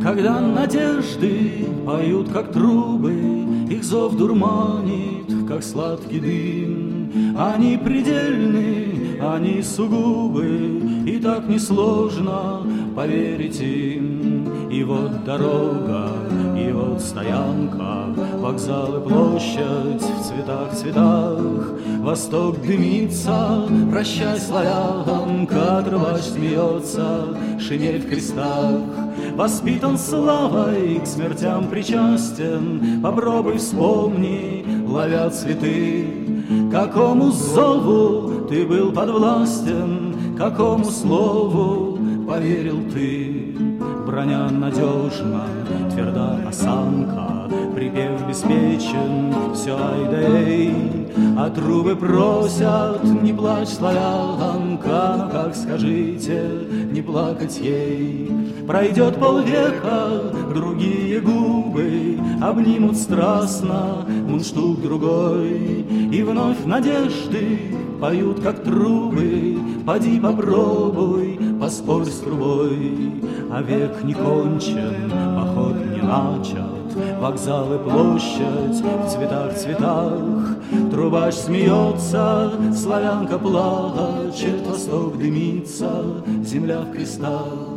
Когда надежды поют, как трубы, их зов дурманит, как сладкий дым. Они предельны, они сугубы, и так несложно поверить им. И вот дорога, и вот стоянка, вокзал и площадь в цветах, цветах. Восток дымится, прощай, славянка, трубач смеется, шинель в крестах. Воспитан славой, к смертям причастен, попробуй вспомни, ловя цветы. Какому зову ты был подвластен, какому слову поверил ты? Броня надежна, тверда осанка, припев беспечен, все ай-да-эй. А трубы просят, не плачь, славянка, но как скажите, не плакать ей? Пройдет полвека, другие губы обнимут страстно мундштук другой, и вновь надежды поют, как трубы. Поди попробуй, поспорь с трубой. А век не кончен, поход не начат, вокзал и площадь в цветах, цветах. Трубач смеется, славянка плачет, восток дымится, земля в крестах.